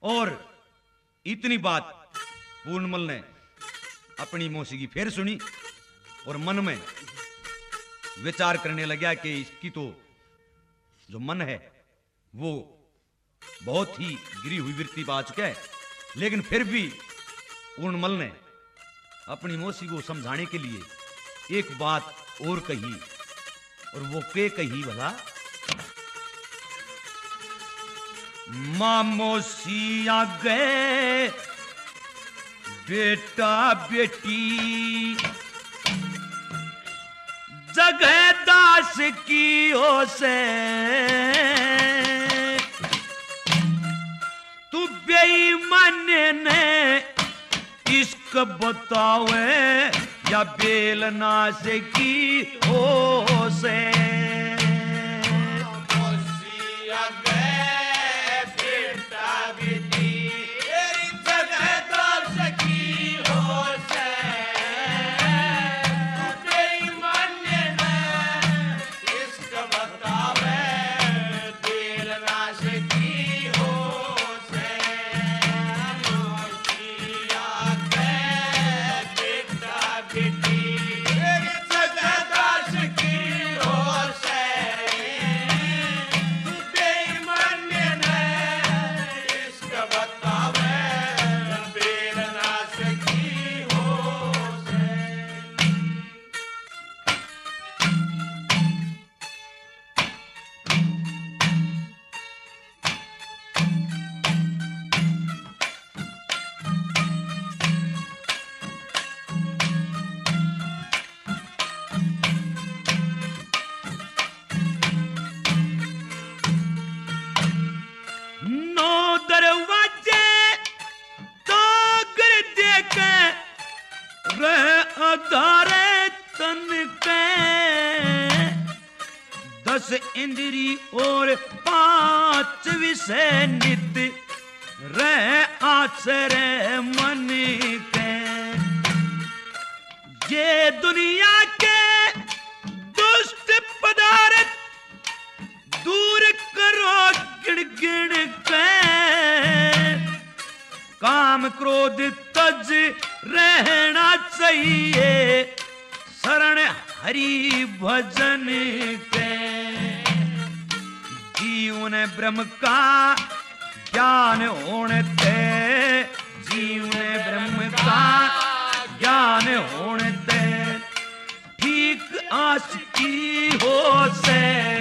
और इतनी बात पूर्णमल ने अपनी मौसी फिर सुनी और मन में विचार करने लगा कि इसकी तो जो मन है वो बहुत ही गिरी हुई वृत्ति पा चुका है, लेकिन फिर भी पूर्णमल ने अपनी मौसी को समझाने के लिए एक बात और कही, और वो के कही भला? मां मौसी आ गए बेटा बेटी जगह दास की हो से तू बेईमान ने इश्क बतावे या बेलना से की हो से इंद्री और 5 विषय नित रह आचरे मन के ये दुनिया के दुष्ट पदार्थ दूर करो गिण गिण के काम क्रोध तज रहना चाहिए शरण हरि भजन के जीवन ब्रह्म का ज्ञान होने ते जीवन ब्रह्म का ज्ञान होने ते ठीक आस की हो से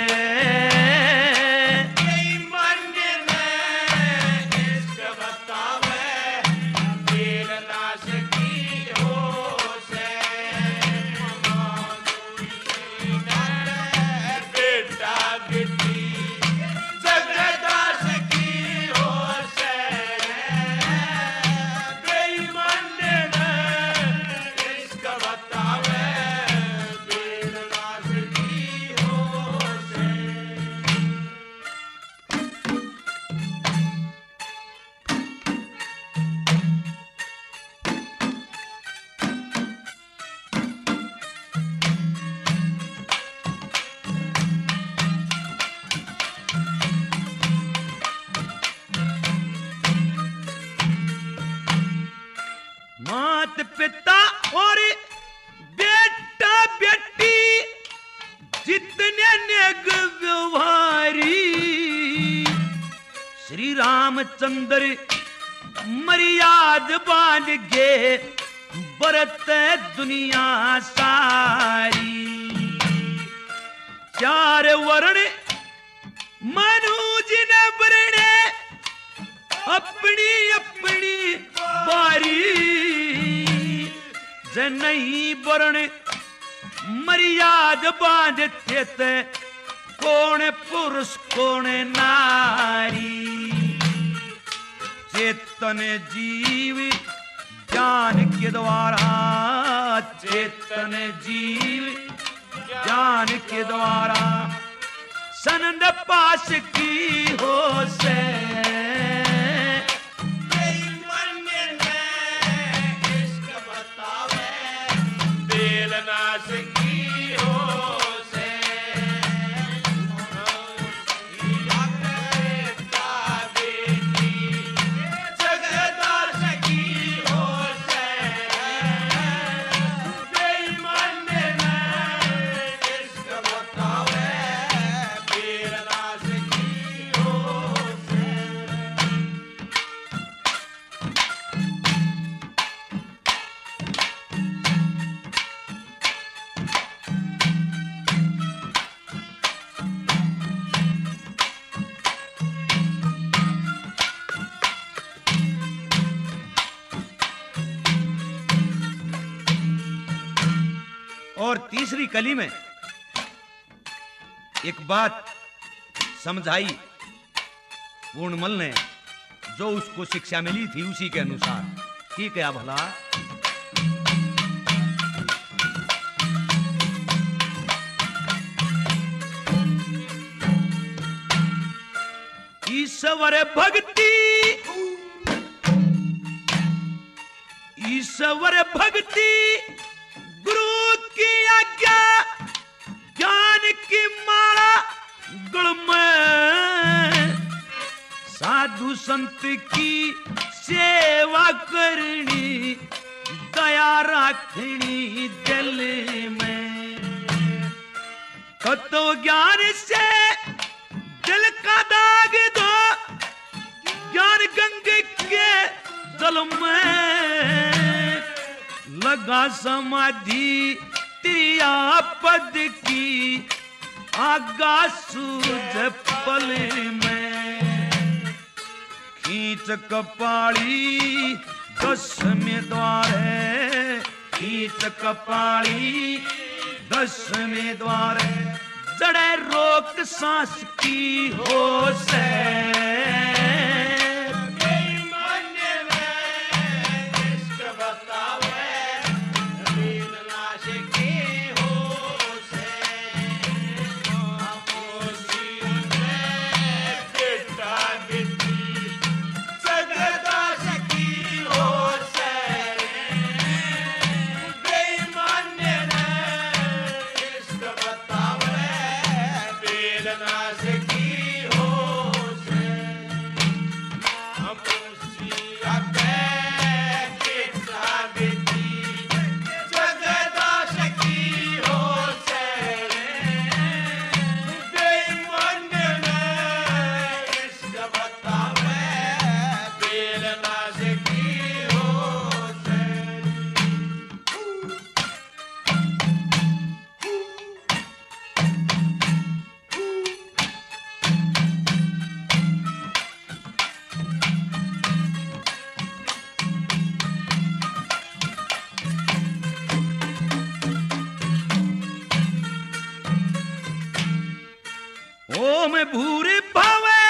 पिता और बेटा बेटी जितने नेक व्यवहारी श्री रामचंद्र मर्याद बांध के बरत दुनिया सारी 4 वर्ण मनुज ने वरणे अपनी अपनी बारी नहीं वर्ण मर्याद बांधते थे कौन पुरुष कौन नारी चेतन जीव ज्ञान के द्वारा चेतन जीव ज्ञान के द्वारा सनंद पास की हो से तीसरी कली में एक बात समझाई पूर्णमल ने, जो उसको शिक्षा मिली थी उसी के अनुसार। ठीक है भला, ईश्वर भक्ति, ईश्वर भक्ति गुरु की आज्ञा, ज्ञान की माला गुण में, साधु संत की सेवा करनी, दया रखनी दिल में। तत्व ज्ञान से दिल का दाग दो, ज्ञान गंगे के जल में लगा समाधि, त्रिया पद की आगा सूझ पल में। खींच कपाली 10वें द्वार है, खींच कपाली 10वें द्वार है, जड़े रोक सांस की होश है। ओम भूरि भवे,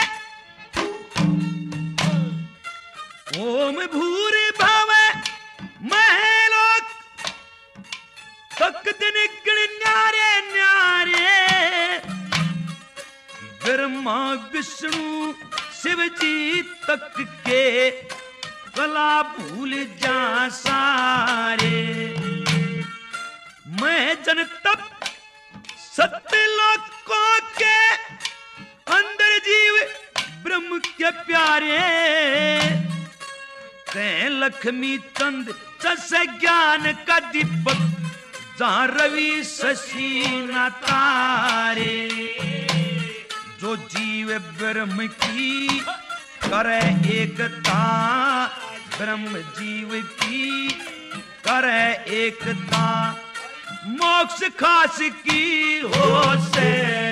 ओम भूरि भवे महलोक, तक दिन न्यारे न्यारे, ब्रह्मा विष्णु शिव जी तक के कला भूल जा सारे। मैं जन तप सत्य लोकों के अंदर जीव ब्रह्म के प्यारे, ते लक्ष्मी चंद जैसे ज्ञान का दीपक, जहां रवि शशि न तारे। जो जीव ब्रह्म की करे एकता, ब्रह्म जीव की करे एकता, मोक्ष खास की हो से।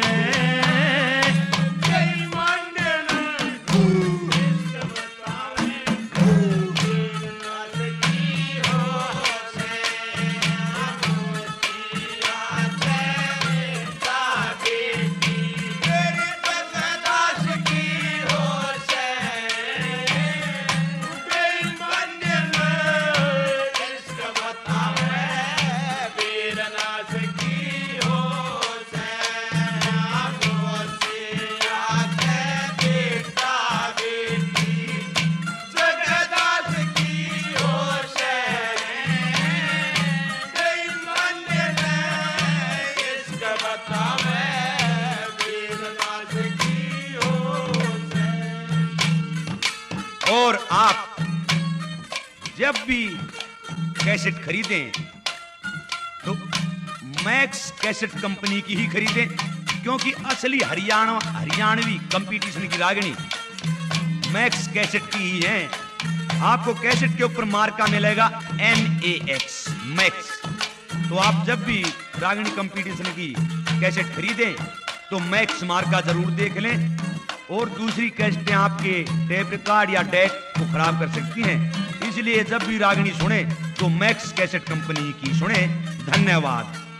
और आप जब भी कैसेट खरीदें तो मैक्स कैसेट कंपनी की ही खरीदें, क्योंकि असली हरियाणवी कंपटीशन की रागनी मैक्स कैसेट की ही है। आपको कैसेट के ऊपर मार्का मिलेगा MAX मैक्स। तो आप जब भी रागनी कंपटीशन की कैसेट खरीदें तो मैक्स मार्का जरूर देख लें। और दूसरी कैसेटें आपके टेप रिकॉर्ड या डेक को खराब कर सकती हैं, इसलिए जब भी रागनी सुने तो मैक्स कैसेट कंपनी की सुने। धन्यवाद।